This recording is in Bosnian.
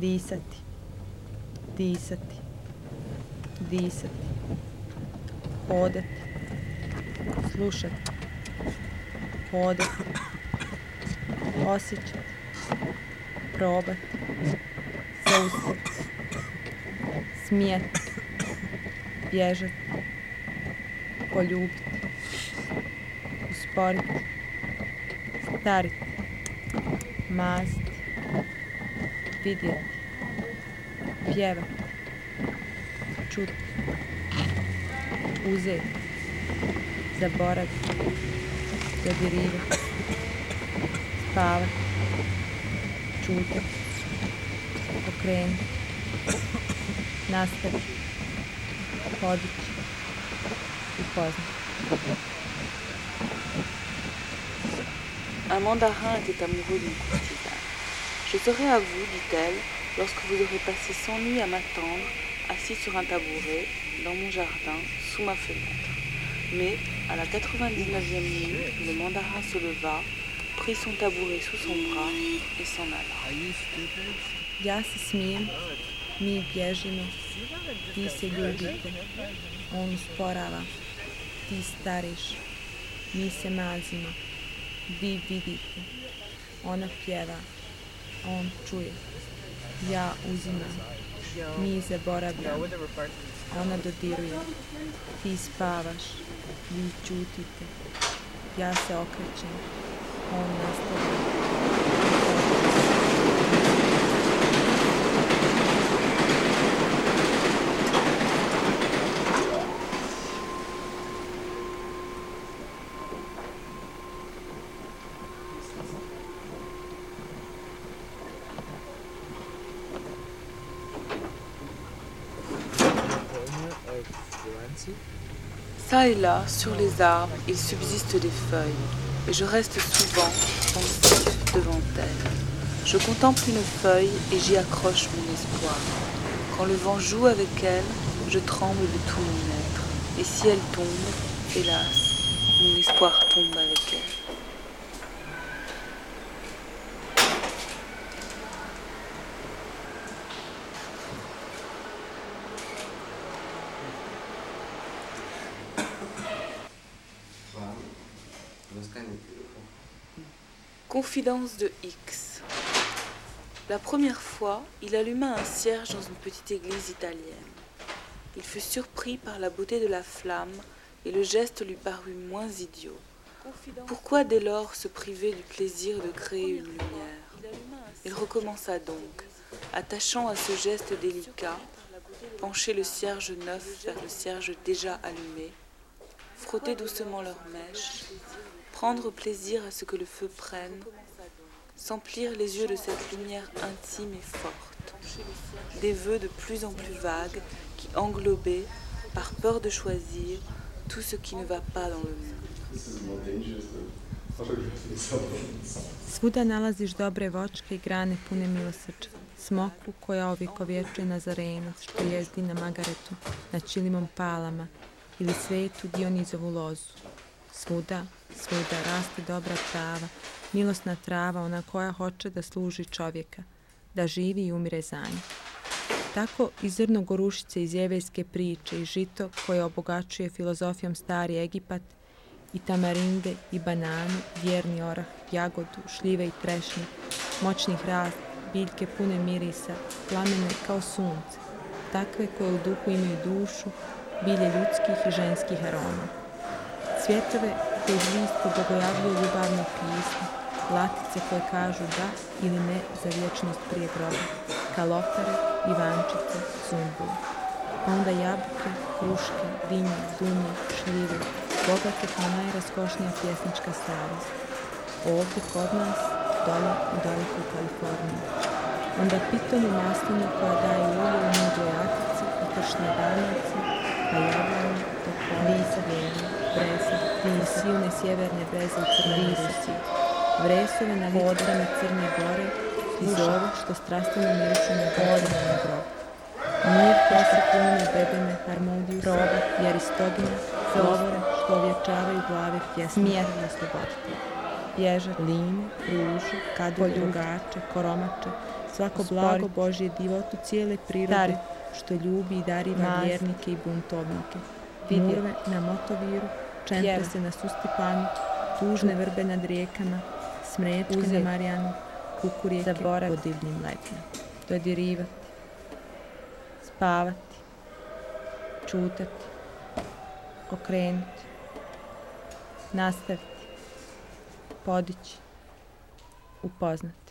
Disati, disati, disati, hodati, slušati, hodati, osjećati, probati, zaustaviti, smijati, bježati, poljubiti, usporiti, stariti, maziti, vidjeti, pjevati, čuti, uzeti, zaboraviti, dodirivati, spavati, čutati, pokrenuti, nastaviti, podići, upoznati. Un mandarin était amoureux d'une courtisane. Je serai à vous, dit-elle, lorsque vous aurez passé 100 nuits à m'attendre, assis sur un tabouret, dans mon jardin, sous ma fenêtre. Mais, à la 99e nuit, le mandarin se leva, prit son tabouret sous son bras et s'en alla. Ja se smijem, mi bježimo, vi se ljubite, on usporava, ti stariš, mi se mazimo, vi vidite, ona pjeva, on čuje, ja uzimam, mi zaboravljamo, ona dodiruje, ti spavaš, vi čutite, ja se okrećem, on nastavlja. Ça et là, sur les arbres, il subsiste des feuilles, et je reste souvent pensif devant elles. Je contemple une feuille et j'y accroche mon espoir. Quand le vent joue avec elle, je tremble de tout mon être. Et si elle tombe, hélas, mon espoir tombe avec elle. Confidence de X. La première fois, il alluma un cierge dans une petite église italienne. Il fut surpris par la beauté de la flamme et le geste lui parut moins idiot. Pourquoi dès lors se priver du plaisir de créer une lumière? Il recommença donc, attachant à ce geste délicat, pencher le cierge neuf vers le cierge déjà allumé, frotter doucement leurs mèches, prendre plaisir à ce que le feu prenne, s'emplir les yeux de cette lumière intime et forte, des vœux de plus en plus vagues qui englobaient, par peur de choisir, tout ce qui ne va pas dans le monde. Svuda nalaziš dobre vočke i grane pune milosrđa, smokvu koja ovjekovječuje Nazarenac što jezdi na magaretu, na čilimom palama ili svetu Dionizovu lozu. Svuda, svuda raste dobra trava, milosna trava, ona koja hoće da služi čovjeka, da živi i umire za nju. Tako i zrno gorušice iz jevejske priče i žito koje obogaćuje filozofijom stari Egipat, i tamarinde i banane, vjerni orah, jagodu, šljive i trešnje, moćni hrast, biljke pune mirisa, plamene kao sunce, takve koje u duhu imaju dušu, bilje ljudskih i ženskih aroma. Cvjetove koji iz listku bogojavljuju ljubavno pismo, latice koje kažu da ili ne za vječnost prije groba, kalopare, ivančice, zumbule. Onda jabuke, kruške, dinje, dunje, šljive, bogate kao najraskošnija pjesnička stavost. Ovdje kod nas, dole u dalekoj Kaliforniji. Onda pitonu maslinu koja daje ulje u mudroj Atici i kršne Dalmaci, pa jablane, lisa, vene, breze, i silne sjeverne breze u Crnoj Rusiji. Vresove na vodrame Crne Gore i zove što strastveno mirišu na godinu na grob. Mir kose pune bebene, harmoniju, proba i Aristogina, govore što ovječavaju glave pjesme i osloboditelja. ježak, linu, ružu, kadulje, rogače, koromače, svako blago Božje divotu cijele prirode, što ljubi i dariva vjernike i buntovnike. Murve na Motoviru, čente se na Sustipanu, tužne vrbe nad rijekama, smrečke na Marijanu, kukurijeke po divnim lepima. Dodirivati, spavati, čutati, okrenuti, nastaviti, podići, upoznati.